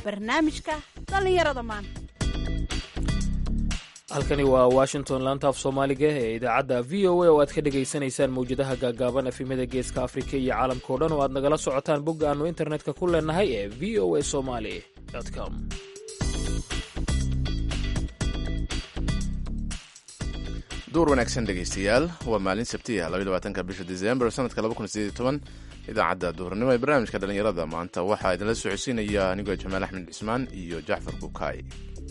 barnaamijka dhallinyarada maanta. halkani waa washington laanta af soomaaliga ee idaacadda v o a oo aad ka dhegaysanaysaan mawjadaha gaagaaban efimada geeska afrika iyo caalamka o dhan oo aad nagala socotaan bogga aannu internetka ku leenahay ee v o a somali com. duur wanaagsan dhegaystayaal, waa maalin sabtiya 22 bisha December sanadka 2018. idaacadda duhurnimo ee barnaamijka dhallinyarada maanta waxaa idinla socodsiinaya anigoo Jamaal Axmed Cismaan iyo Jacfar Bukaay.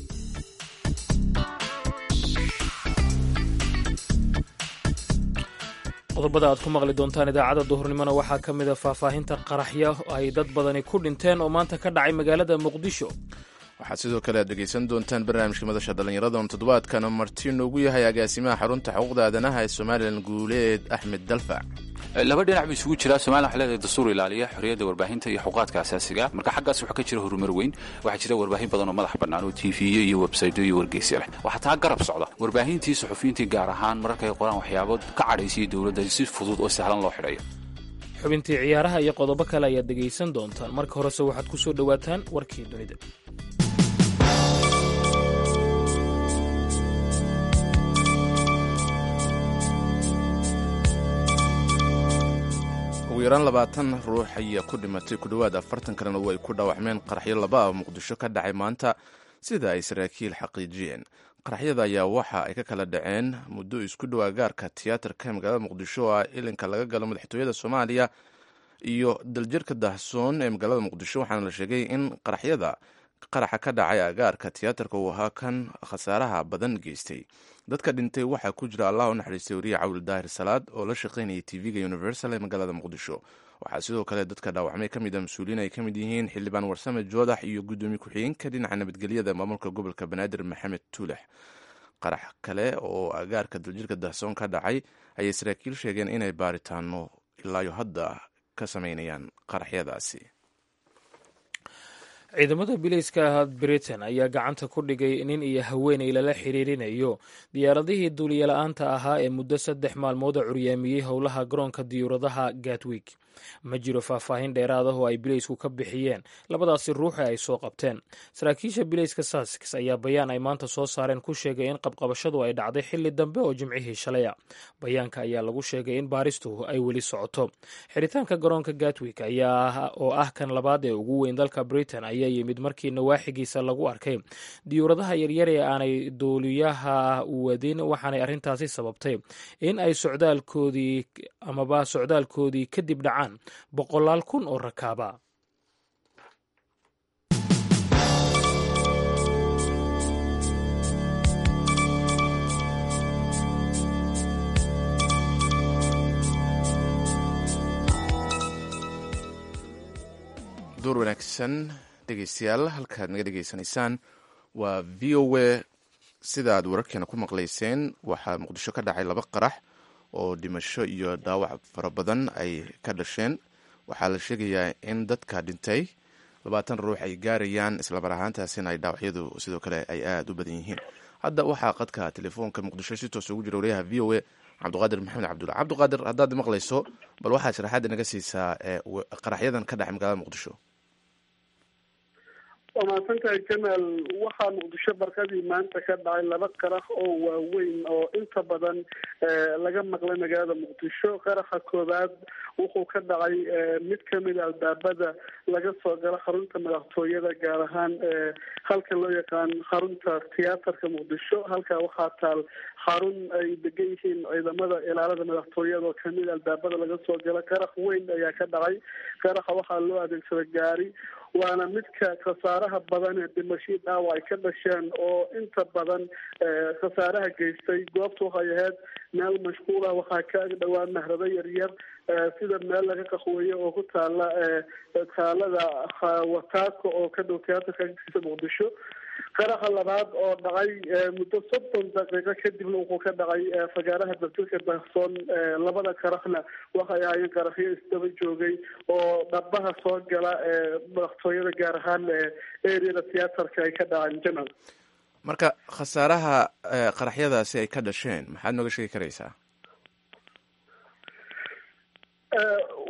qodobada aad ku maqli doontaan idaacadda duhurnimona waxaa ka mid a faahfaahinta qaraxya ay dad badani ku dhinteen oo maanta ka dhacay magaalada Muqdisho. waxaad sidoo kale aad dhegaysan doontaan barnaamijka madasha dhallinyarada oo toddobaadkana marti noogu yahay agaasimaha xarunta xuquuqda aadanaha ee Somaliland Guuleed Axmed Dalfac. laba dhinac buu isugu jiraa. Soomaaliya waxay leedahay dastuur ilaaliya xorriyadda warbaahinta iyo xuquuqaadka asaasiga, marka xaggaas waxaa ka jira horumar weyn. waxaa jira warbaahin badan oo madax bannaan oo TV iyo website iyo wargeysyo leh. waxaa taa garab socda warbaahintii suxufiyiintii gaar ahaan mararka ay qoraan waxyaabo ka cadhaysiyay dowladda si fudud oo sahlan loo xidhayo. xubintii ciyaaraha iyo qodobo kale ayaad dhegaysan doontaan. marka horese waxaad ku soo dhowaataan warkii dunida. ugu yaraan 20 ruux ayaa ku dhimatay, ku dhowaad 40 kalena way ku dhaawacmeen qaraxyo laba ah Muqdisho ka dhacay maanta, sida ay saraakiil xaqiijiyeen. qaraxyada ayaa waxa ay ka kala dhaceen muddo isku dhow gaarka tiyaatarka magaalada Muqdisho oo ilinka laga galo madaxtooyada Soomaaliya iyo daljirka Dahsoon ee magaalada Muqdisho, waxaana la sheegay in qaraxa ka dhacay agaarka tiyaatarka uu ahaa kan khasaaraha badan geystay. dadka dhintay waxaa ku jira Allah u naxariistay wariye Cawil Daahir Salaad oo la shaqaynayay TV-ga Universal ee magaalada Muqdisho. waxaa sidoo kale dadka dhaawacmay ka mid ah mas'uuliin ay ka mid yihiin xildhibaan Warsame Joodax iyo gudoomiye ku-xigeenka dhinaca nabadgelyada maamulka gobolka Banaadir Maxamed Tuulax. qarax kale oo agaarka daljirka Dahsoon ka dhacay ayay saraakiil sheegeen inay baaritaano ilaa iyo hadda ka samaynayaan qaraxyadaasi. ciidamada bilayska Britain ayaa gacanta ku dhigay nin iyo haweeney lala xiriirinayo diyaaradihii duuliye-la'aanta ahaa ee muddo 3 maalmood curyaamiyey howlaha garoonka diyuuradaha Gatwick. ma jiro faahfaahin dheeraad ah oo ay bilaysku ka bixiyeen labadaasi ruux ee ay soo qabteen. saraakiisha bilayska Sussex ayaa bayaan ay maanta soo saareen ku sheegay in qabqabashadu ay dhacday xilli dambe oo jimcihii shalaya. bayaanka ayaa lagu sheegay in baaristu ay weli socoto. xiritaanka garoonka Gatwick oo ah kan labaad ee ugu weyn dalka Britain ayaa yimid markii nawaaxigiisa lagu arkay diyuuradaha yaryar ee aanay duuliyaha wadin, waxaanay arrintaasi sababtay in ay socdaalkoodii kadib dhacaan 100,000 kun oo rakaaba. duur wanaagsan dhegaystayaal, halkaad naga dhegaysanaysaan waa v o a. sida aad wararkeena ku maqlayseen, waxaa Muqdisho ka dhacay 2 qarax oo dhimasho iyo dhaawac fara badan ay ka dhasheen. waxaa la sheegayaa in dadka dhintay 20 ruux ay gaarayaan, isla mar ahaantaasina ay dhaawacyadu sidoo kale ay aad u badan yihiin. hadda waxaa qadka telefoonka Muqdisho si toos ugu jira wariyaha v o a Cabdiqaadir Maxamed Cabdulla. Cabdiqaadir, haddaad maqlayso, bal waxaad sharaxaad naga siisaa qaraxyadan ka dhacay magaalada Muqdisho. waa mahadsantahay Jamaal. waxaa Muqdisho barkadii maanta ka dhacay 2 qarax oo waaweyn oo inta badan laga maqlay magaalada Muqdisho. qaraxa koowaad wuxuu ka dhacay mid ka mid ah albaabada laga soo galo xarunta madaxtooyada, gaar ahaan halka loo yaqaan xarunta tiyaatarka Muqdisho. halkaa waxaa taal xarun ay degan yihiin ciidamada ilaalada madaxtooyada oo kamid albaabada laga soo galo. qarax weyn ayaa ka dhacay. qaraxa waxaa loo adeegsaday gaari, waana midka khasaaraha badan ee dhimashii dhaawac ay ka dhasheen oo inta badan khasaaraha geystay. goobta waxay ahayd meel mashquulah, waxaa ka ag dhowaa nahrado yaryar sida meel laga qaxweeye oo ku taala taalada Wataako oo ka dhow tiyaatarka agtiisa Muqdisho. qaraxa labaad oo dhacay muddo 30 daqiiqo kadibna wuxuu ka dhacay fagaaraha daljirka Dahsoon. 2 qaraxna waxay ahaayeen qaraxyo isdaba joogay oo dhabaha soo gala madaxtooyada, gaar ahaan ereyada tiyaatarka ay ka dhaceen. Jamaal, marka khasaaraha qaraxyadaasi ay ka dhasheen maxaad nooga sheegi karaysaa?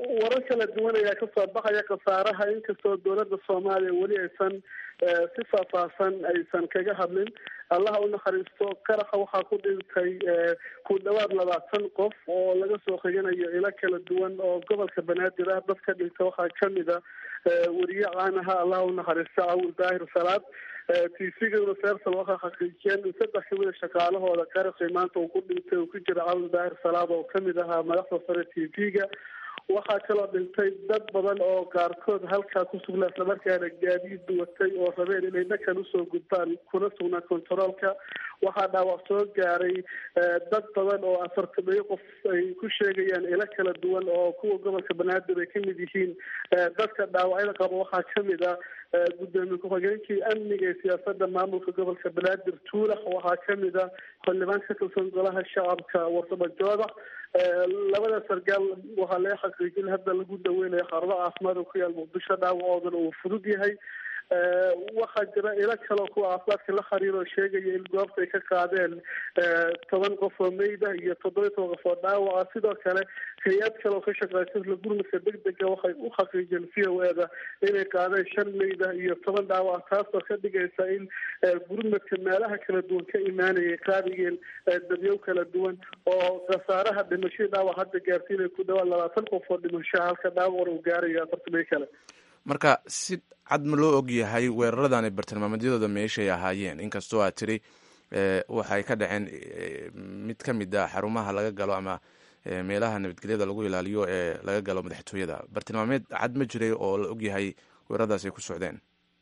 warar kala duwan ayaa kasoo baxaya khasaaraha, inkastoo dowladda soomaaliya weli aysan si faahfaahsan aysan kaga hadlin. allaha u naxariisto, qaraxa waxaa ku dhintay ku dhawaad 20 qof oo laga soo qiganayo ilo kala duwan oo gobolka banaadir ah. dadka dhinta waxaa kamid a weriye caan aha, allaha u naxariisto, Cawil Daahir Salaad. TV-ga Universal waxaa xaqiijiyeen in 3 kamid a shaqaalahooda qaraxii maanta uu ku dhintay uu ku jira Cawil Daahir Salaad oo kamid ahaa madaxda sare TV-ga. waxaa kaloo dhintay dad badan oo qaarkood halkaa ku sugnaa islamarkaana gaadiid watay oo rabeen inay dhakan usoo gudbaan kuna sugnaa kontaroolka. waxaa dhaawac soo gaaray dad badan oo 40 qof ay ku sheegayaan ilo kala duwan oo kuwa gobolka banaadir ay kamid yihiin. dadka dhaawacyada qaba waxaa kamid a gudoomiye ku-xigeenkii amniga ee siyaasada maamulka gobolka banaadir Tuulax. waxaa kamid a xildhibaan ka tirsan golaha shacabka Warsamo Joodax. labada sargaal waxaa laga xaqiijin hadda lagu daweynayo xarumo caafimaad oo ku yaal Muqdisho, dhaawacoodana uu fudud yahay. waxaa jira ilo kaloo kuwa caafimaadka la xiriiro sheegaya in goobta ay ka qaadeen 10 qof oo meyda iyo 17 qof oo dhaawaca. sidoo kale hay-ad kale oo ka shaqeysa isla gurmadka degdega waxay u xaqiijiyeen VOA-da inay qaadeen 5 meyda iyo 10 dhaawac, taasoo ka dhigaysa in gurmadka meelaha kala duwan ka imaanayay qaadiyeen dadyow kala duwan oo khasaaraha dhimashada dhaawac hadda gaarsiinay ku dhawaad 20 qof oo dhimasho, halka dhaawac uu gaarayo 40 kale. marka si cad ma loo og yahay weeraradan bartilmaameedyadooda meeshay ahaayeen? inkastoo aad tiri waxay ka dhaceen mid ka mid a xarumaha laga galo ama meelaha nabadgelyada lagu ilaaliyo ee laga galo madaxtooyada, bartilmaameed cad ma jiray oo la og yahay weeraradaas ay ku socdeen?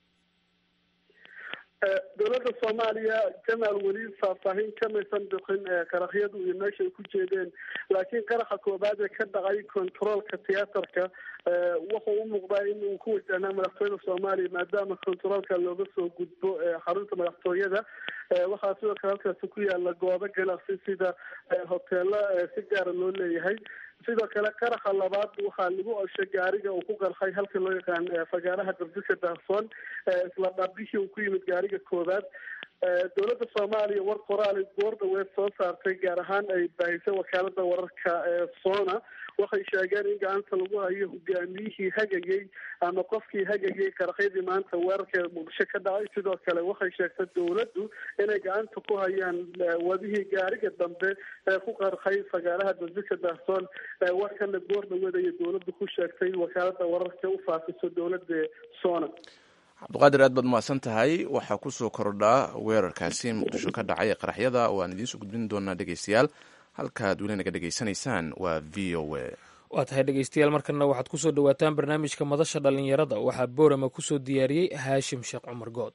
dowladda soomaaliya jamaal weli faahfaahin kamaysan bixin qaraxyadu iyo meesha ay ku jeedeen, laakiin qaraxa koobaad ee ka dhacay kontaroolka tiyaatarka wuxuu u muuqdaa in uu ku wajahnaa madaxtooyada soomaaliya, maadaama kontaroolka looga soo gudbo xarunta madaxtooyada. waxaa sidoo kale halkaasi ku yaala goobo ganacsi sida hoteelo si gaara loo leeyahay. sidoo kale qaraxa labaad waxaa lagu oshay gaariga uu ku qarxay halka loo yaqaan fagaaraha Darjika Daahsoon, isla dhaabihii uu ku yimid gaariga koobaad. dowladda soomaaliya war qoraal goor dhaweed soo saartay, gaar ahaan ay baahisay wakaalada wararka Sona, waxay sheegeen in gacanta lagu hayo hogaamiyihii hagayay ama qofkii hagayay qaraxyadii maanta weerarka Muqdisho ka dhacay. sidoo kale waxay sheegtay dowladdu inay gacanta ku hayaan wadihii gaariga dambe ee ku qarxay fagaaraha Darjika Daahsoon. warkana goor dhaweed ayay dowladdu ku sheegtay wakaalada wararka u faafiso dowladda Sona. cabdiqaadir, aad baad mahadsan tahay. waxaa kusoo kordhaa weerarkaasi Muqdisho ka dhacay ee qaraxyada waan idiinsoo gudbin doonaa dhegeystayaal. halkaad weli naga dhegeysanaysaan waa VOA. waa tahay dhegeystayaal, markana waxaad kusoo dhawaataan barnaamijka madasha dhalinyarada. waxaa boorama kusoo diyaariyey Haashim Sheekh Cumar Good.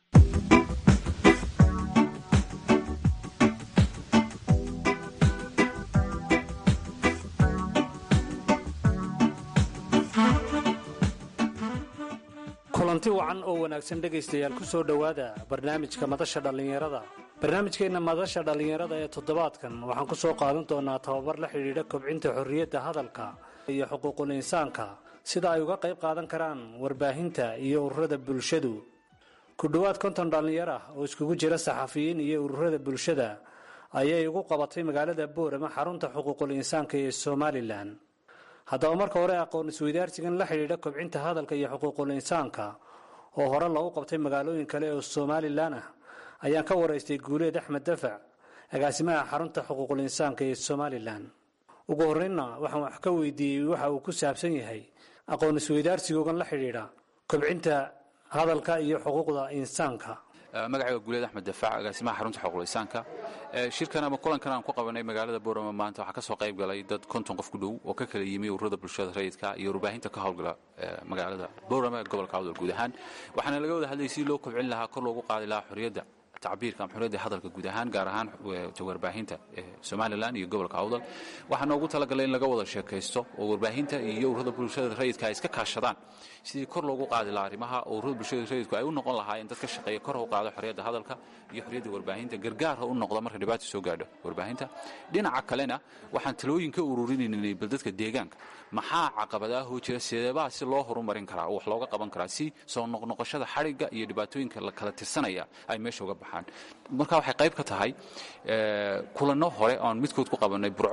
kulanti wacan oo wanaagsan dhegaystayaal ku soo dhowaada barnaamijka madasha dhallinyarada. barnaamijkeenna madasha dhallinyarada ee toddobaadkan waxaan ku soo qaadan doonaa tababar la xidhiidha kobcinta xorriyadda hadalka iyo xuquuqul insaanka, sida ay uga qayb qaadan karaan warbaahinta iyo ururada bulshadu. ku dhowaad 50 dhallinyar ah oo iskugu jira saxafiyiin iyo ururada bulshada ayay ugu qabatay magaalada Boorama xarunta xuquuqul insaanka ee Somalilan. haddaba marka hore aqoon isweydaarsigan la xidhiidha kobcinta hadalka iyo xuquuqul insaanka oo hore loogu qabtay magaalooyin kale oo Somalilan ah ayaan ka waraystay Guuleed Axmed Dafac, agaasimaha xarunta xuquuqul insaanka ee Somalilan. ugu horreynna waxaan wax ka weydiiyey waxa uu ku saabsan yahay aqoon isweydaarsigan la xidhiidha kobcinta hadalka iyo xuquuqda insaanka. magacayga Guuleed Axmed Dafac, agaasimaha xarunta xuquuqul insaanka. shirkan ama kulankan aan ku qabanay magaalada Boorama maanta waxaa ka soo qayb galay dad 50 qof ku dhow oo ka kala yimi ururada bulshada rayidka iyo warbaahinta ka howlgala magaalada Boorama ee gobolka Awdal guud ahaan. waxaana laga wada hadlayay si loo kobcin lahaa, kor loogu qaadi lahaa xorriyadda tacbiirka ama xorriyadda hadalka guud ahaan, gaar ahaan warbaahinta Somaliland iyo gobolka Awdal. waxaana ugu talagalay in laga wada sheekaysto oo warbaahinta iyo ururada bulshada rayidka ay iska kaashadaan sidii kor loogu qaadi lahaa arrimaha oo ururada bulshada rayidku ay u noqon lahaayeen dad ka shaqeeya kor u qaado xorriyadda hadalka iyo xorriyadda warbaahinta, gargaarha u noqda marka dhibaato soo gaadho warbaahinta. dhinaca kalena waxaan talooyin ka ururinaynay bal dadka deegaanka maxaa caqabadaha oo jira, sideebaa si loo horumarin karaa oo wax looga qaban karaa si soo noqnoqoshada xadhigga iyo dhibaatooyinka la kala tirsanaya ay meesha uga baxaan. marka waxay qayb ka tahay kulanno hore oon midkood ku qabanay Burco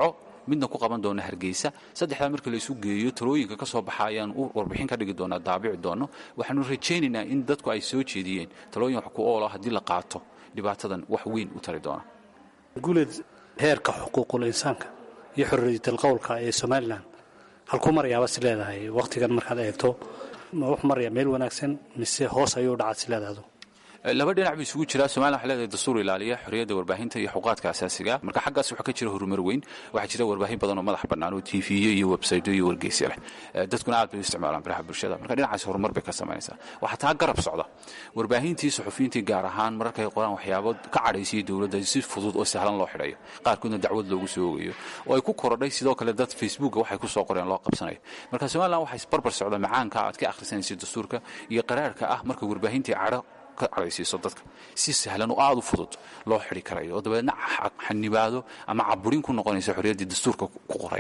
midna ku qaban doona Hargeysa saddexda markii la isu geeyo talooyinka ka soo baxa ayaan u warbixin ka dhigi doonaa daabici doono waxaanu rajaynaynaa in dadku ay soo jeediyeen talooyin wax ku oolo haddii la qaato dhibaatadan wax weyn u tari doona guuled heerka xuquuqul insaanka iyo xorriyatul qowlka ee Soomaaliland halku maryaaba si leedahay waqtigan markaad eegto ma wax marya meel wanaagsan mise hoos ayuu dhacay si leedahay laba dhinac buu isugu jiraa Soomaaliland waxa leedahay dastuur ilaaliya xorriyadda warbaahinta iyo xuquuqaadka asaasiga marka xaggaas waxa ka jira horumar weyn waxa jira warbaahin badan oo madax bannaan oo TV iyo website iyo wargeysi leh dadkuna aad bay u isticmaalaan baraha bulshada marka dhinacaas horumar bay ka sameynaysaa waxa taa garab socda warbaahintii suxufiyiintii gaar ahaan markay qoraan waxyaabo ka cadhaysay dawladda si fudud oo sahlan loo xidhayo qaarkoodna dacwad loogu soo ogayo oo ay ku korodhay sidoo kale dad Facebook waxay ku soo qoreen loo qabsanayo marka Soomaaliland waxa isbarbar socda macaanka aad ka akhrisanaysid dastuurka iyo qaraarka ah marka warbaahintii cadho ka cadhaysiiso dadka si sahlan oo aad u fudud loo xiri karayo oo dabeedna xanibaado ama caburin ku noqonaysa xorriyadda dastuurka ku qoray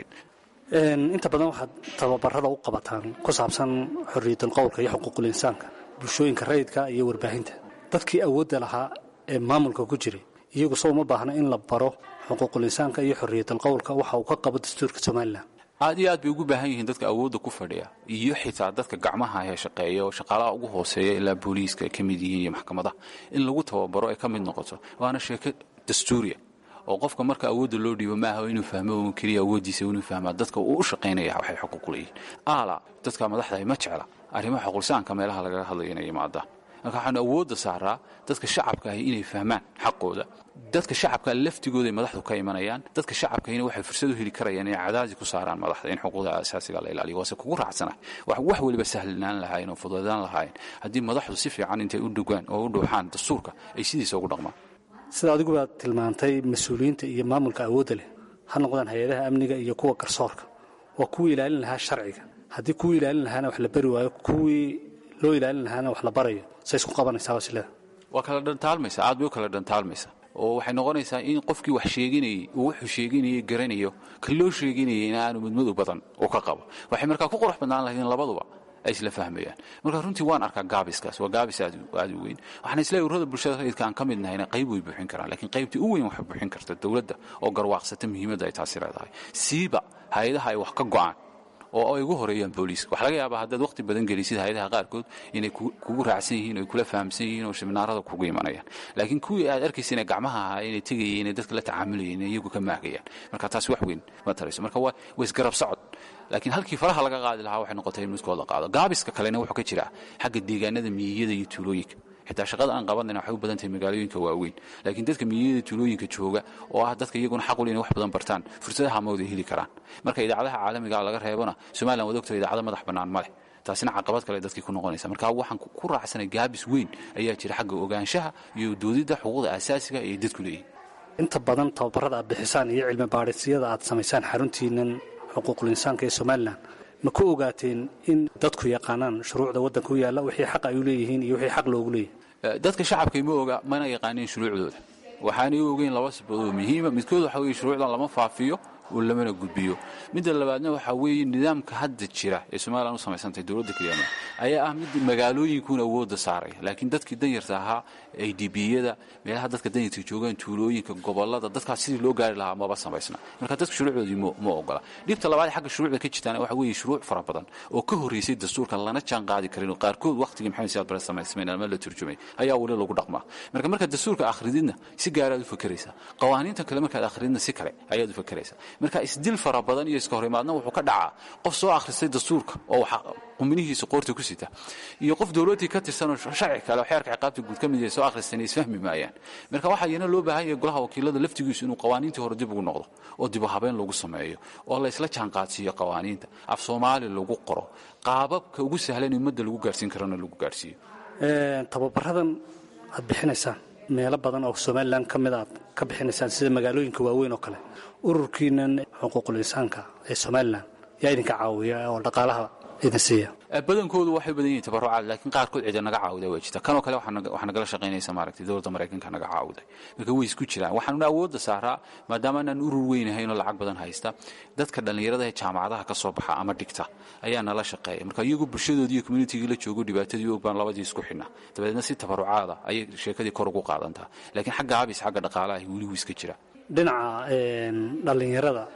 inta badan waxaad tababarada u qabataan ku saabsan xorriyatul qowlka iyo xuquuqul insaanka bulshooyinka rayidka iyo warbaahinta dadkii awoodda lahaa ee maamulka ku jiray iyagu soo uma baahna in la baro xuquuqul insaanka iyo xorriyatul qowlka waxa uu ka qabo dastuurka Soomaaliland aad iyo aad bay ugu baahan yihiin dadka awoodda ku fadhiya iyo xitaa dadka gacmaha ee shaqeeya oo shaqaalaha ugu hooseeya ilaa booliiska ay ka mid yihiin iyo maxkamadaha in lagu tababaro ay ka mid noqoto waana sheeko dastuuriya oo qofka marka awoodda loo dhiibo maaha inuu fahmo oo kaliya awoodiisa inuu fahmaa dadka uu u shaqeynaya waxay xuquuq u leeyihiin dadka madaxda ay ma jecla arrimaha xuquuqsaanka meelaha laga hadlayo inay yimaadaan marka waxaan awoodda saaraa dadka shacabka ah inay fahmaan xaqooda dadka shacabka laftigooda ay madaxdu ka imanayaan dadka shacabkayna waxay fursad u heli karayaan inay cadaadis ku saaraan madaxda in xuquuqda asaasiga la ilaaliyo waase kugu raacsanahay wax waliba sahlanaan lahayn oo fududeedaan lahayn haddii madaxdu si fiican intay u dhugaan oo u dhowxaan dastuurka ay sidiisa ugu dhaqmaan sida adigu baad tilmaantay mas-uuliyiinta iyo maamulka awoodda leh ha noqdaan hay-adaha amniga iyo kuwa garsoorka waa kuwii ilaalin lahaa sharciga haddii kuwii ilaalin lahaana wax la bari waayo kuwii loo ilaalin lahaana wax la barayo say isku qabanaysaa wasilada waa kala dhantaalmaysa aad bay u kala dhantaalmaysa oo waxay noqonaysaa in qofkii wax sheeginayay uu wuxuu sheeginayay garanayo ka loo sheeginayay in aanu mudmadu badan oo ka qabo waxay markaa ku qurux badnaan lahayn labaduba ay isla fahmayaan marka runtii waan arkaa gaabiskaas waa gaabis aad u weyn waxaan isleeyahay ururada bulshada rayidka aan ka mid nahayna qayb way buuxin karaan laakiin qaybtii u weyn waxay buuxin karta dawladda oo garwaaqsata muhiimadda ay taasi leedahay siiba hay-adaha ay wax ka go'aan oo ay ugu horeeyaan booliiska waxa laga yaabaa haddaad waqti badan gelisid hay-adaha qaarkood inay kugu raacsan yihiin oo ay kula fahamsan yihiin oo seminaarada kugu imanayaan laakiin kuwii aad arkaysa inay gacmaha ahaa inay tegayeen inay dadka la tacaamulayeen inay iyagu ka maagayaan marka taasi wax weyn ma tarayso marka waa isgarab socod laakiin halkii faraha laga qaadi lahaa waxay noqotay in midkood la qaado gaabiska kalena wuxuu ka jiraa xagga deegaanada miyiyada iyo tuulooyinka xitaa shaqada aan qabanayna waxay u badan tahay magaalooyinka waaweyn laakiin dadka miyiyada tuulooyinka jooga oo ah dadka iyaguna xaq u leh inay wax badan bartaan fursadaha ma wada heli karaan marka idaacadaha caalamiga laga reebana Soomaaliland wada ogtay idaacada madax bannaan ma leh taasina caqabad kale dadkii ku noqonaysa marka waxaan ku raacsanay gaabis weyn ayaa jira xagga ogaanshaha iyo doodida xuquuqda asaasiga ee dadku leeyihiin inta badan tababarada aad bixisaan iyo cilmi baadhisyada aad samaysaan xaruntiinan xuquuqul insaanka ee Soomaaliland ma ku ogaateen in dadku yaqaanaan shuruucda waddanka u yaalla wixii xaq ay u leeyihiin iyo wixii xaq loogu leeyahay dadka shacabka ma oga mana yaqaaneen shuruucdooda waxaanay ogeyn laba sababood oo muhiim ah midkood waxa weeye shuruucdan lama faafiyo oo lamana gudbiyo midda labaadna waxa weeye nidaamka hadda jira ee Soomaaliland u samaysantay dawladda kaliya ayaa ah mid magaalooyinkuna awoodda saaray laakiin dadkii danyarta ahaa ADB-yada meelaha dadka danyarta joogaan tuulooyinka gobolada dadkaas sidii loo gaari lahaa maba samaysna marka dadka shuruucdoodii ma ogola dhibta labaad xagga shuruucda ka jirtaan waxa weeye shuruuc fara badan oo ka horeysay dastuurka lana jaan qaadi karin oo qaarkood waqtigii maxamed siyaad bare samaysmeen ama la turjumay ayaa wali lagu dhaqmaa marka dastuurka akhrididna si gaar ah u fakaraysa qawaaniinta kale marka akhridna si kale ayaad u fakaraysaa marka isdil fara badan iyo iska horimaadna wuxuu ka dhacaa qof soo akhristay dastuurka oo quminihiisa qoorta ku sita iyo qof dawladii ka tirsan oo sharci kale oo xeerka ciqaabta guud ka mid yahay soo akhristay isfahmi maayaan marka waxa yana loo baahan yahay golaha wakiilada laftigiisu inuu qawaaniintii hore dib ugu noqdo oo dib u habeyn lagu sameeyo oo la isla jaan qaadsiiyo qawaaniinta af Soomaali lagu qoro qaababka ugu sahlan in ummadda lagu gaarsiin karana lagu gaarsiiyo tababaradan aad bixinaysaan meelo badan oo Soomaaliland ka mid ah ka bixinaysaan sida magaalooyinka waaweyn oo kale ururkiinan xuquuqul insaanka ee Soomaaliland yaa idinka caawiya oo dhaqaalaha idin siiya badankoodu waxay badan yihiin tabarucaad laakiin qaarkood cid naga caawida way jirta kanoo kale waxaan nagala shaqaynaysaa maaragtay dawladda Mareykanka naga caawida marka way isku jiraan waxaan awoodda saaraa maadaama aan urur weyn ahayn oo lacag badan haysta dadka dhalinyarada ee jaamacadaha ka soo baxa ama dhigta ayaa nala shaqeeya marka iyagu bulshadoodii iyo community-ga la joogo dhibaatadii og baan labadii isku xidhna dabadeedna si tabarucaada ayay sheekadii kor ugu qaadantaa laakiin xagga habis xagga dhaqaalaha weli iska jira dhinaca dhalinyarada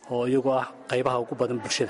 oo iyagu ah qaybaha ugu badan bulshada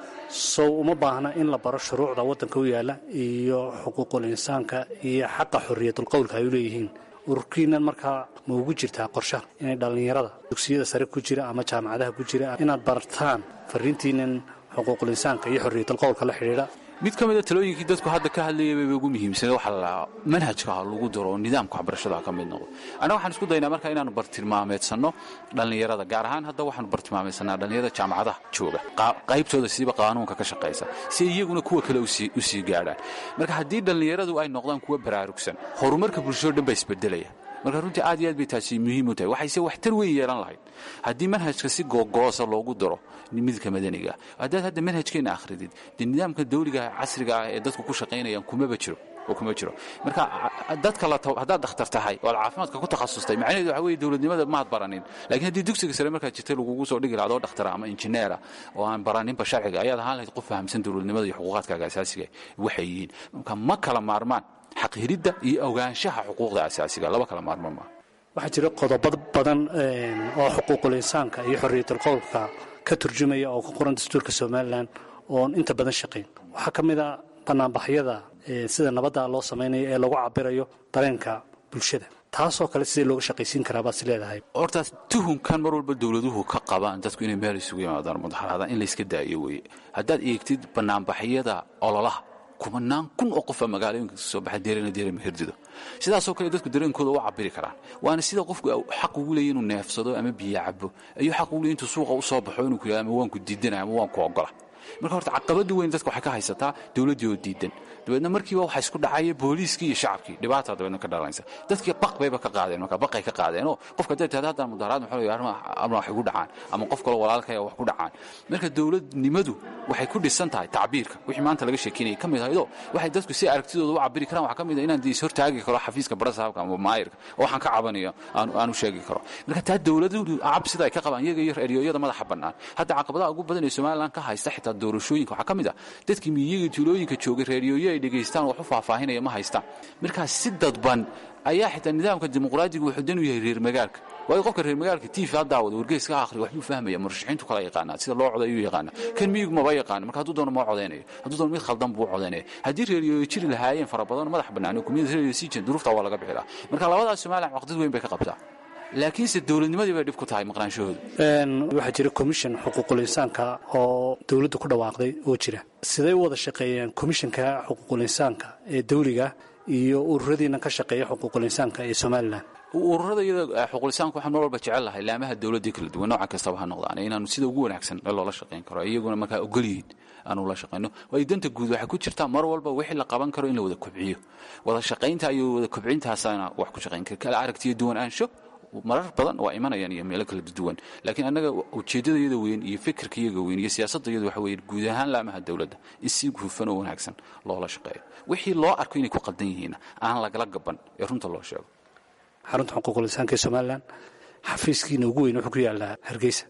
sow uma baahna in la baro shuruucda waddanka u yaalla iyo xuquuqul insaanka iyo xaqa xorriyatul qowlka ay u leeyihiin ururkiinan markaa ma ugu jirtaa qorshaha inay dhallinyarada dugsiyada sare ku jira ama jaamacadaha ku jira inaad bartaan fariintiinan xuquuqul insaanka iyo xorriyatul qowlka la xidhiidha mid ka mid a talooyinkii dadku hadda ka hadlayay bay ugu muhiimsan waxa la dhahaa manhajka lagu daro oo nidaamka waxbarashada ka mid noqdo anaga waxaan isku daynaa marka inaanu bartilmaameedsano dhalinyarada gaar ahaan hadda waxaanu bartilmaameedsanaa dhalinyarada jaamacadaha jooga qaybtooda siiba qaanuunka ka shaqaysa si iyaguna kuwa kale u sii gaadhaan marka haddii dhalinyaradu ay noqdaan kuwa baraarugsan horumarka bulshada dhan baa isbedelaya marka runtii aad iyo aad bay taasi muhiim u tahay waxayse waxtar weyn yeelan lahayd haddii manhajka si googoosa loogu daro midka madaniga haddaad hadda manhajkeena akhridid dee nidaamka dawliga casriga ah ee dadku ku shaqaynayaan kuma jiro marka dadka haddaad dhakhtar tahay oo caafimaadka ku takhasustay macnaheedu waxa weeye dowladnimada maad baranin laakiin haddii dugsiga sare markaad jirtay lagugu soo dhigi lahaad oo dhakhtara ama injineera oo aan baraninba sharciga ayaad ahaan lahayd qof fahamsan dowladnimada iyo xuquuqaadkaaga asaasiga waxay yihiin marka ma kala maarmaan xaqhiridda iyo ogaanshaha xuquuqda asaasiga laba kala maarmo maaha waxaa jira qodobo badan oo xuquuqul insaanka iyo xorriyatul qowlka ka turjumaya oo ku qoran dastuurka somalilan oon inta badan shaqayn waxaa ka mid a banaanbaxyada sida nabadda loo samaynayo ee lagu cabirayo dareenka bulshada taasoo kale sidee looga shaqaysiin karaa baad is leedahay hortaas tuhunkan mar walba dowladuhu ka qabaan dadku inay meel isugu yimaadaan mudaxaraadaan in layska daayo weeye haddaad eegtid banaanbaxyada ololaha kumanaan kun oo qofa magaalooyinka soo baxa deerema hirdido sidaasoo kale dadku dareenkooda u cabiri karaan waana sida qofku xaq ugu leeyahay inuu neefsado ama biyo cabo ayuu xaq ugu leeyahay intuu suuqa u soo baxo inuu ku yiraahdo ama waan ku diidanaya ama waan ku ogola marka horta caqabada weyn dadku waxay ka haysataa dawladii oo diidan dabeedna markiiba waxa isku dhacaya booliiskii iyo shacabkii dhibaato dabeedna ka dhalanaysa dadkii bayba ka qaadeen marka baqay ka qaadeen oo qofka dadka hadda mudaharaad wuxuu leeyahay ama wax ugu dhacaan ama qof kale walaalkay wax ku dhacaan marka dawladnimadu waxay ku dhisan tahay tacbiirka wixii maanta laga sheekinay kamid ahaydo waxay dadku si aragtidooda u cabiri karaan waxa kamid ah inaan diis hortaagi karo xafiiska barasaabka ama maayirka oo waxaan ka cabanayo aanu sheegi karo marka taa dawladu cabsida ay ka qabaan iyaga iyo eriyada madaxa bannaan hadda caqabadaha ugu badan ee Soomaaliland ka haysta xitaa doorashooyinka waxa kamid ah dadkii miyiga tuulooyinka joogay reeriyoyo ay dhageystaan wax u faahfaahinaya ma haystaan marka si dadban ayaa xitaa nidaamka dimuqraadiga wuxuu dan u yahay reer magaalka way qofka reer magaalka TV daawada wargeyska akhri wax uu fahmaya murashaxiintu kala yaqaanaa sida loo codeeyo yaqaana kan miyigu ma yaqaan marka hadduu doono ma codeynayo hadduu doono mid khaldan buu codeynayo haddii reeriyoyo jiri lahaayeen fara badan madax bannaan kumida reeriyo si jin duruufta waa laga bixilaa marka labadaas Soomaaliland waqti weyn bay ka qabtaa laakiin si dawladnimadii bay dhib ku tahay maqnaanshahooda waxaa jira commission xuquuqul insaanka oo dawladdu ku dhawaaqday oo jira siday u wada shaqeeyaan commissionka xuquuqul insaanka ee dawliga iyo ururadiina ka shaqeeya xuquuqul insaanka ee Soomaaliland ururada xuquuqul insaanka waxaan mar walba jecel lahay laamaha dawladda kala duwan nooca kastaba ha noqdaan inaanu sida ugu wanaagsan loola shaqeyn karo iyaguna markaa ogol yihiin aanu la shaqeyno way danta guud waxa ku jirta mar walba wixii la qaban karo in la wada kobciyo wada shaqeynta iyo wada kobcintaasana wax ku shaqeyn kala aragtiyo duwan aansho marar badan waa imanayaan iyo meelo kala duwan laakiin annaga ujeedadayada weyn iyo fikirkayga weyn iyo siyaasadayada waxa weeye guud ahaan laamaha dawladda in si hufan oo wanaagsan loola shaqeeyo wixii loo arko inay ku qaldan yihiin aan lagala gaban ee runta loo sheego xarunta xuquuqul insaanka ee Soomaaliland xafiiskiina ugu weyn wuxuu ku yaalaa Hargeysa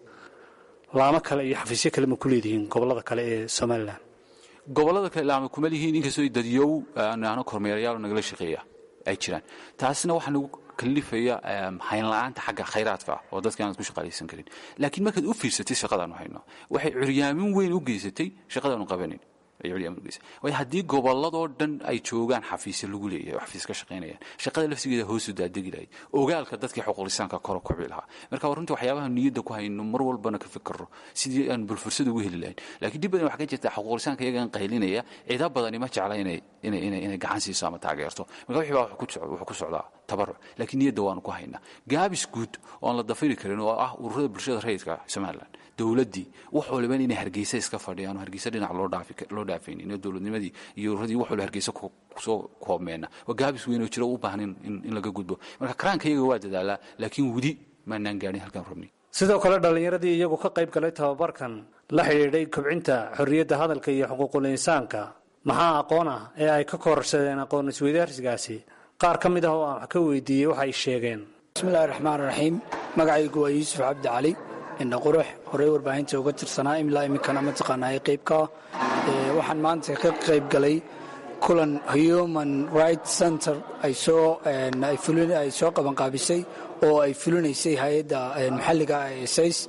laamo kale iyo xafiisyo kale ma ku leedihiin gobolada kale ee Soomaaliland gobolada kale laamo kuma leeyihiin inkastoo dadiyow aanu kormeerayaal nagala shaqeeya ay jiraan taasina waxaan ugu kalifaya hayn la'aanta xagga khayraadka oo dadka aan ku shaqaaleysan karin laakiin markaad u fiirsatay shaqadan hayno waxay curyaamin weyn u geysatay shaqadan u qabanin way haddii gobolladoo dhan ay joogaan xafiisyo lagu leeyahay xafiis ka shaqaynayaan shaqada lafsigeeda hoos u daadegi lahayd ogaalka dadkii xuquuqul insaanka kor u kobci lahaa marka runtii waxyaabaha niyadda ku hayno mar walbana ka fikirro sidii aan bulfursada ugu heli lahayn laakiin dib badan waxa ka jirta xuquuqul insaanka iyagan qaylinaya cida badani ma jecla inay gacan siiso ama taageerto marka wixii baa wuxuu ku socdaa tabarruc laakiin niyadda waanu ku haynaa gaabis guud oo aan la dafiri karin oo ah ururada bulshada rayidka Soomaaliland dawladdii wax waliba inay Hargeysa iska fadhiyaan Hargeysa dhinac loo dhaafaynin dawladnimadii iyo ururadii wax waliba Hargeysa ku soo koobmeena waa gaabis weyn oo jira u baahan in laga gudbo marka karaankayaga waa dadaalaa laakiin wadi ma naan gaarin halkan rabni sidoo kale dhalinyaradii iyagu ka qayb galay tababarkan la xiriiray kobcinta xorriyadda hadalka iyo xuquuqul insaanka maxaa aqoon ah ee ay ka kororsadeen aqoon isweydaarsigaasi qaar ka mid ah oo aan ka weydiiyey waxay sheegeen bismillaahi raxmaani raxiim magacaygu waa yuusuf cabdi cali indha qurux horey warbaahinta uga tirsanaa imlaa iminkana mataqaanaa qaybka waxaan maanta ka qayb galay kulan Human Rights Center ay soo qabanqaabisay oo ay fulinaysay hay'adda maxalliga SIS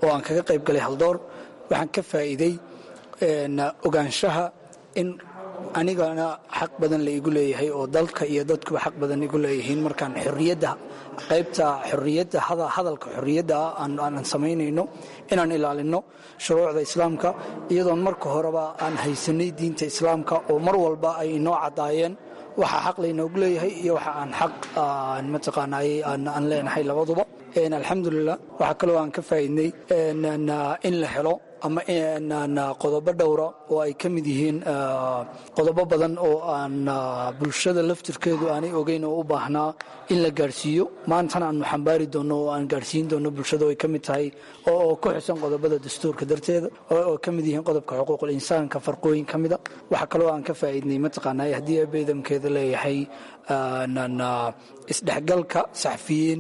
oo aan kaga qayb galay haldoor waxaan ka faa'iiday ogaanshaha in anigana xaq badan la igu leeyahay oo dalka iyo dadkuba xaq badan igu leeyihiin markaan xorriyadda qaybta xorriyadda hadalka xorriyadda aan samaynayno inaan ilaalino shuruucda islaamka iyadoon marka horeba aan haysanay diinta islaamka oo mar walba ay inoo caddaayeen waxa xaq laynoogu leeyahay iyo waxa aan xaq mataqaanay aan leenahay labaduba alxamdulilah waxaa kaloo aan ka faa'iidnay in la helo ama qodobo dhowra oo ay ka mid yihiin qodobo badan oo aan bulshada laftirkeedu aanay ogeyn oo u baahnaa in la gaarsiiyo maantana aanu xambaari doonno oo aan gaarsiin doonno bulshada ay ka mid tahay oo ku xusan qodobada dastuurka darteeda oo ka mid yihiin qodobka xuquuqul insaanka farqooyin ka mida waxaa kaloo aan ka faa'iidnay mataqaanaa haddii beedamkeeda leeyahay isdhexgalka saxafiyiin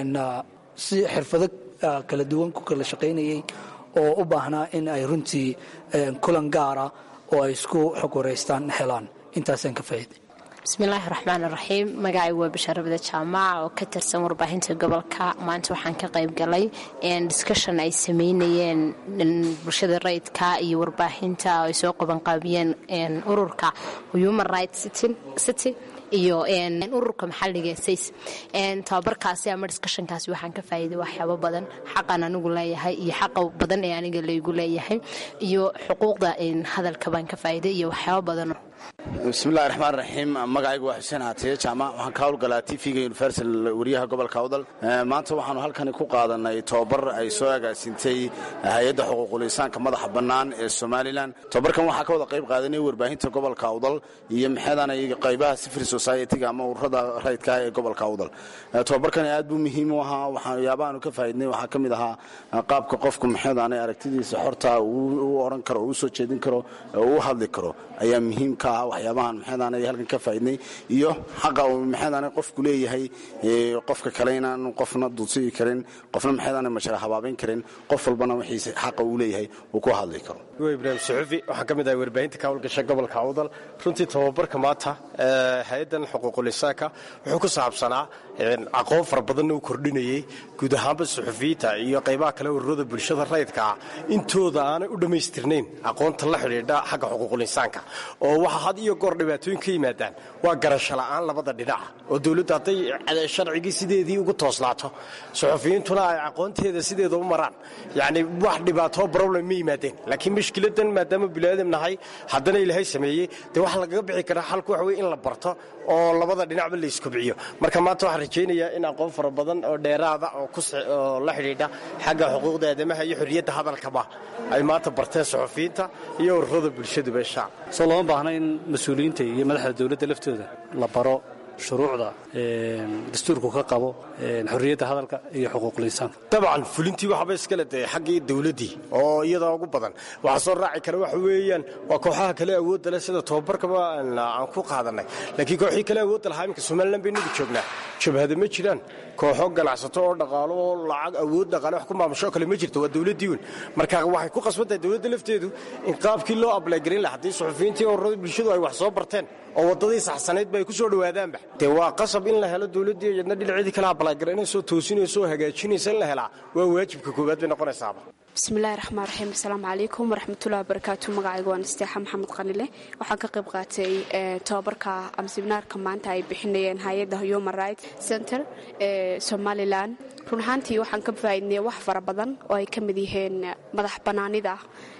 si xirfado kala duwan ku kala shaqaynayay oo u baahnaa in ay runtii kulan gaara oo ay isku xog wareystaan helaan intaasaan ka faa'iiday bismillaahi raxmaan raxiim magacay waa bashaarabada jaamaca oo ka tirsan warbaahinta gobolka maanta waxaan ka qayb galay discussion ay sameynayeen bulshada rayidka iyo warbaahinta ay soo qabanqaabiyeen ururka Human Rights City iyo ururka maxalliga SAYS tababarkaasi ama discussionkaasi waxaan ka faa'iiday waxyaabo badan xaqan anigu leeyahay iyo xaq badan ee aniga leeyahay leeyahay iyo xuquuqda hadalka baan ka faa'iiday iyo waxyaabo badan bismillahi raxmaan raxiim magacaygu waa xuseen haatiye jaamac waxaan ka howlgalaa tvga universal wariyaha gobolka awdal maanta waxaanu halkani ku qaadanay tababar ay soo agaasintay hay-adda xuquuqul insaanka madaxa bannaan ee somalilan tababarkan waxaa ka wada qayb qaadanay warbaahinta gobolka awdal iyo maxeedanay qaybaha civil society-ga ama ururada rayidka ee gobolka awdal tababarkani aad buu muhiim u ahaa waxyaabahaanu ka faa'iidnay waxaa ka mid ahaa qaabka qofku maxeedanay aragtidiisa xorta uu oran karo uu soo jeedin karo uu hadli karo ayaa muhiim ka ah waxyaabahan maxeedanay halkan ka faa'iidnay iyo xaqa uu maxeedanay qofku leeyahay qofka kale inaan qofna dulsiyi karin qofna maxeedanay mashara habaabeyn karin qof walbana wixiisa xaqa uu leeyahay uu ku hadli karo ibraahim suxufi waxaan ka mid ahay warbaahinta ka howlgasha gobolka awdal runtii tababarka maanta hay-addan xuquuqul insaanka wuxuu ku saabsanaa aqoon fara badanna uu kordhinayey guud ahaanba suxufiyiinta iyo qaybaha kale ururada bulshada rayidka ah intooda aanay u dhammaystirnayn aqoonta la xidhiidha xagga xuquuqul insaanka oo waxa had iyo goor dhibaatooyin ka yimaadaan waa garasho la'aan labada dhinaca oo dawladdu hadday sharcigii sideedii ugu tooslaato suxufiyiintuna ay aqoonteeda sideeda u maraan yacni wax dhibaatoo problem ma yimaadeen laakiin mushkiladan maadaama biniaadam nahay haddana ilaahay sameeyey dee waxa lagaga bixi karaa xalku waxa weye in la barto oo labada dhinacba la iskobciyo marka maanta waxaan rajaynayaa in aqoon fara badan oo dheeraada oo la xidhiidha xagga xuquuqda aadamaha iyo xorriyadda hadalkaba ay maanta barteen suxufiyiinta iyo ururada bulshaduba insha Allah soo loo baahna in mas'uuliyiinta iyo madaxda dawladda laftooda la baro shuruucda dastuurku ka qabo xorriyadda hadalka iyo xuquuqul insaanka dabcan fulintii waxba iska leh xaggii dawladdii oo iyada ugu badan waxa soo raaci kara waxa weeyaan waa kooxaha kale awoodda leh sida tababarkaba aan ku qaadanay laakiin kooxii kale awoodda lahaa iminka Soomaaliland baynu joognaa jabhada ma jiraan kooxo ganacsato oo dhaqaalo oo lacag awood dhaqaale wax ku maamusho kale ma jirto waa dawladdii weyn marka waxay ku qasbantahay dawladda lafteedu in qaabkii loo apply garin lahaa haddii suxufiyiintii ururada bulshadu ay wax soo barteen oo wadadii saxsaneed bay ku soo dhawaadaanba dee waa qasab in la helo dawladdii iyadna dhinaceedii kala apply garanayso toosinayso hagaajinayso in la helaa waa waajibka koowaad bay noqonaysaaba bismillahi raxmaan raxiim assalaamu calaykum waraxmatullahi wabarakaatu magacaygu waan isteexa maxamed qanile waxaan ka qayb qaatay tababarka ama seminaarka maanta ay bixinayeen hay-adda Human Rights Center ee Somaliland run ahaantii waxaan ka faa'iidnay wax fara badan oo ay ka mid yihiin madax bannaanida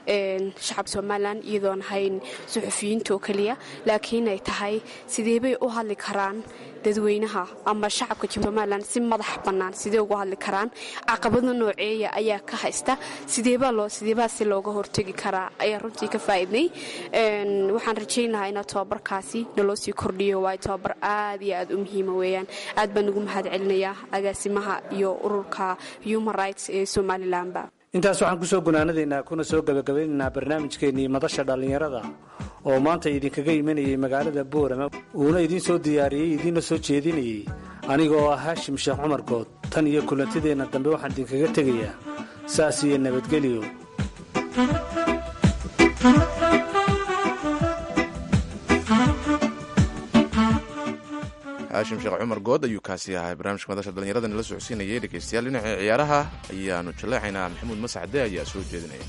shacab Somaliland iyadoon hayn suxufiyiinta oo kaliya laakiin ay tahay sidee bay u hadli karaan dadweynaha ama shacabka Somaliland si madax bannaan sidee ugu hadli karaan caqabado nooceeya ayaa ka haysta sideeba si looga hortagi karaa ayaa runtii ka faa'iidnay waxaan rajaynayaa in tababarkaasi naloo sii kordhiyo waa tababar aad iyo aad u muhiim weeyaan aad baan ugu mahadcelinayaa agaasimaha iyo ururka Human Rights ee Somaliland intaas waxaan ku soo gunaanadaynaa kuna soo gabagabaynaynaa barnaamijkeennii madasha dhallinyarada oo maanta idinkaga imanayay magaalada Boorama uuna idiin soo diyaariyey idiinna soo jeedinayay anigoo ah Haashim Sheekh Cumar Good tan iyo kulantideenna dambe waxaan idinkaga tegayaa saas iyo nabadgelyo haashim sheekh cumar good ayuu kaasi ahay barnaamijka madasha dhallinyarada nala socodsiinayay dhegaystayaal dhinaca ciyaaraha ayaanu jaleecaynaa. maxamuud mascade ayaa soo jeedinaya.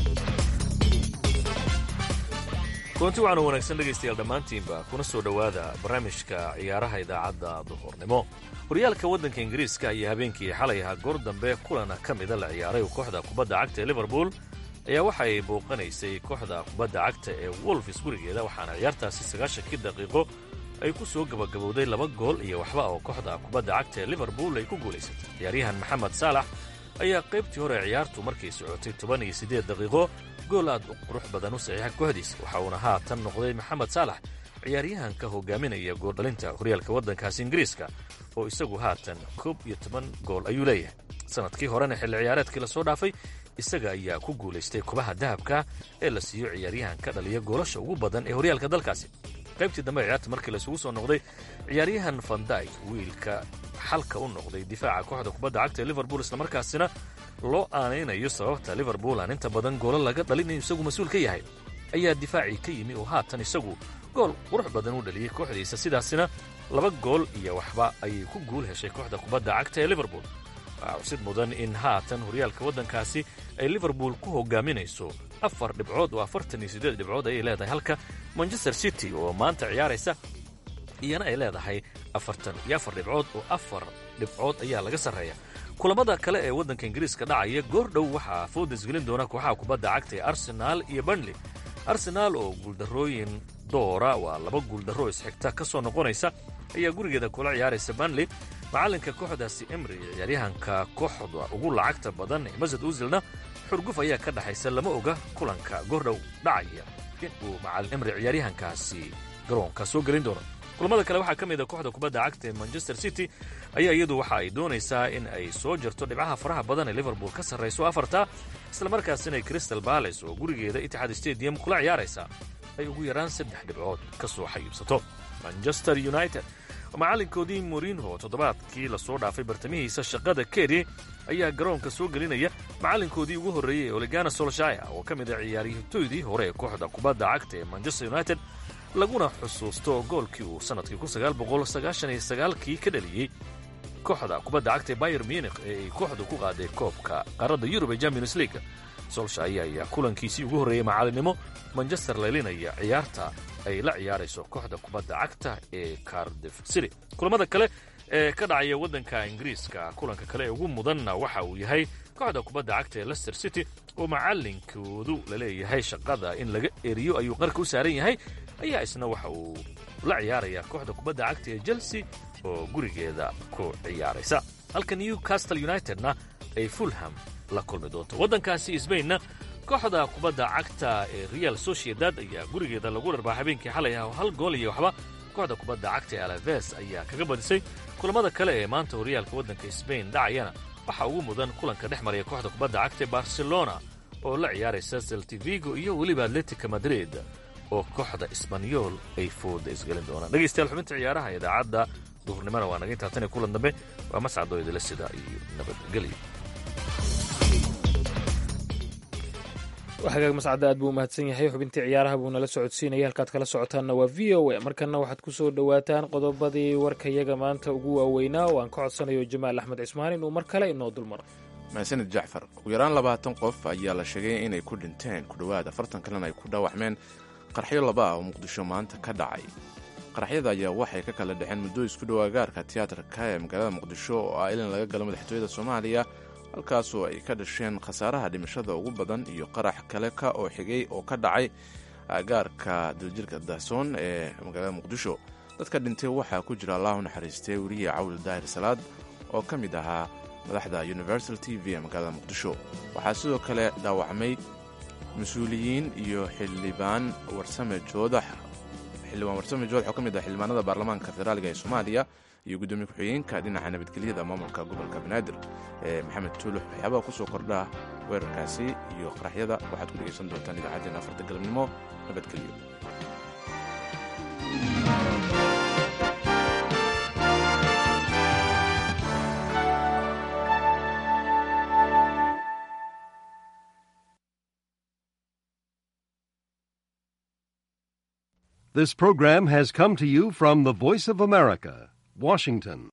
kulanti waxaanu wanaagsan dhegaystayaal dhammaantiinba kuna soo dhowaada barnaamijka ciyaaraha idaacadda duhurnimo. horyaalka waddanka ingiriiska ayaa habeenkii xalay ahaa goor dambe kulana ka mida la ciyaaray kooxda kubadda cagta ee liverpool ayaa waxa ay booqanaysay kooxda kubadda cagta ee wolfs gurigeeda, waxaana ciyaartaasi 90 daqiiqo ay ku soo gabagabowday 2 gool iyo waxba oo kooxda kubadda cagta ee liverpool ay ku guulaysatay. ciyaaryahan maxamed saalax ayaa qaybtii hore ciyaartu markay socotay 18 daqiiqo gool aad u qurux badan u saxiixa kooxdiisa, waxa uuna haatan noqday maxamed saalax ciyaaryahanka hogaaminaya gooldhalinta horyaalka waddankaasi ingiriiska oo isagu haatan 11 gool ayuu leeyahay. sanadkii horena xilli ciyaareedkii la soo dhaafay isaga ayaa ku guulaystay kubaha dahabka ee la siiyo ciyaaryahanka dhaliya goolasha ugu badan ee horyaalka dalkaasi. qaybtii dambe ciyaarta markii la isugu soo noqday ciyaaryahan van dijk wiilka xalka u noqday difaaca kooxda kubadda cagta ee liverpool, islamarkaasina loo aanaynayo sababta liverpool aan inta badan goolo laga dhalinayo isagu mas-uul ka yahay, ayaa difaacii ka yimi oo haatan isagu gool qurux badan u dhaliyey kooxdiisa, sidaasina 2 gool iyo waxba ayay ku guul heshay kooxda kubadda cagta ee liverpool. waxaa xusid mudan in haatan horyaalka waddankaasi ay liverpool ku hogaaminayso 4 dhibcood oo 48 dhibcood ayay leedahay, halka manchester city oo maanta ciyaaraysa iyana ay leedahay 44 dhibcood oo 4 dhibcood ayaa laga sarreeya. kulamada kale ee waddanka ingiriiska dhacaya goordhow waxaa foodas gelin doona kooxaha kubadda cagta ee arsenaal iyo burnley. arsenaal oo guuldarrooyin doora waa 2 guuldarro isxigta ka soo noqonaysa ayaa gurigeeda kula ciyaaraysa burnley. macallinka kooxdaasi emri ciyaaryahanka kooxda ugu lacagta badan ee masad usilna xurguf ayaa ka dhaxaysa, lama oga kulanka goordhow dhacaya in uu macallin emri ciyaaryahankaasi garoonka soo gelin doono. kulamada kale waxaa ka mid a kooxda kubadda cagta ee manchester city ayaa iyadu waxa ay doonaysaa in ay soo jarto dhibcaha faraha badan ee liverpool ka sarrayso 4, islamarkaasina ay crystal palace oo gurigeeda itixaad stadium kula ciyaaraysa ay ugu yaraan 3 dhibcood ka soo xayibsato. manchester united macallinkoodii Mourinho toddobaadkii la soo dhaafay bartamihiisa shaqada Kerry ayaa garoonka soo gelinaya macallinkoodii ugu horreeyay Ole Gunnar Solskjaer oo ka mid ah ciyaaryahantoydii hore ee kooxda kubadda cagta ee Manchester United, laguna xusuusto goolkii uu sanadkii 1999 ka dhaliyey kooxda kubadda cagta ee Bayern Munich ee ay kooxdu ku qaaday koobka qaaradda Yurub ee Champions League. Solskjaer ayaa kulankiisii ugu horreeyay macalinimo Manchester leelinaya ciyaarta ay la ciyaarayso kooxda kubadda cagta ee Cardiff City. kulamada kale ee ka dhacaya waddanka ingiriiska kulanka kale ee ugu mudanna waxa uu yahay kooxda kubadda cagta ee Leicester City oo macallinkoodu la leeyahay shaqada in laga eriyo ayuu qarka u saaran yahay, ayaa isna waxa uu la ciyaaraya kooxda kubadda cagta ee Chelsea oo gurigeeda ku ciyaaraysa, halka Newcastle Unitedna ay Fulham la kulmi doonto. waddankaasi Spainna kooxda kubadda cagta ee Real Sociedad ayaa gurigeeda lagu dharbaa habeenkii xalay ah oo 1 gool iyo waxba. kooxda kubadda cagta ee Alaves ayaa kaga badisay. kulamada kale ee maanta horyaalka waddanka Spain dhacayana waxaa ugu mudan kulanka dhex maraya kooxda kubadda cagta ee Barcelona oo la ciyaaraysa Celta Vigo iyo weliba Atletico Madrid oo kooxda Espanyol ay fooda isgelin doonaan. dhegaystayaal xubinta ciyaaraha idaacadda duhurnimada waa naga intaa tan kulan dambe waa mascado idila sida iyo nabadgelyo. hagaag mascadda aad buu u mahadsan yahay. xubintii ciyaaraha buu nala socodsiinaya. halkaad kala socotaanna waa v o a. markanna waxaad ku soo dhowaataan qodobadii warkayaga maanta ugu waaweynaa oo aan ka codsanayo jamaal axmed cismaan inuu mar kale inoo dulmaro. mahadsanid jacfar. ugu yaraan 20 qof ayaa la sheegay inay ku dhinteen, ku dhowaad 40 kalena ay ku dhaawacmeen qaraxyo 2 ah oo muqdisho maanta ka dhacay. qaraxyada ayaa waxay ka kala dhexeen muddo isku dhow agaarka tiyaatarka ee magaalada muqdisho oo ah ilin laga galo madaxtooyada Soomaaliya, halkaasoo ay ka dhasheen khasaaraha dhimashada ugu badan iyo qarax kale oo xigay oo ka dhacay agaarka daljirka dahsoon ee magaalada muqdisho. dadka dhintay waxaa ku jira allah u naxariistay weriye Cawl Daahir Salaad oo ka mid ahaa madaxda Universal TV ee magaalada muqdisho. waxaa sidoo kale dhaawacmay mas-uuliyiin iyo xildhibaan warsame joodax oo ka mid ah xildhibaanada baarlamaanka federaaliga ee Soomaaliya iyo gudoomiye ku-xigeenka dhinaca nabadgelyada maamulka gobolka Banaadir ee Maxamed Tuulux. waxyaabaha ku soo kordha weerarkaasi iyo qaraxyada waxaad ku dhegaysan doontaan idaacaddeenna 4 galabnimo. nabadgelyo. This program has come to you from the Voice of America, Washington.